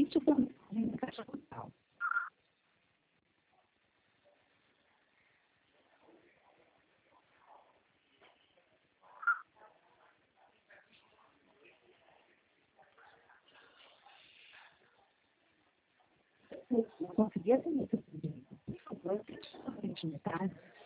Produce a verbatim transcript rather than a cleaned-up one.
existe essa mensagem na caixa postal. Eu consegui atender esse pedido. Por favor, feche novamente metade.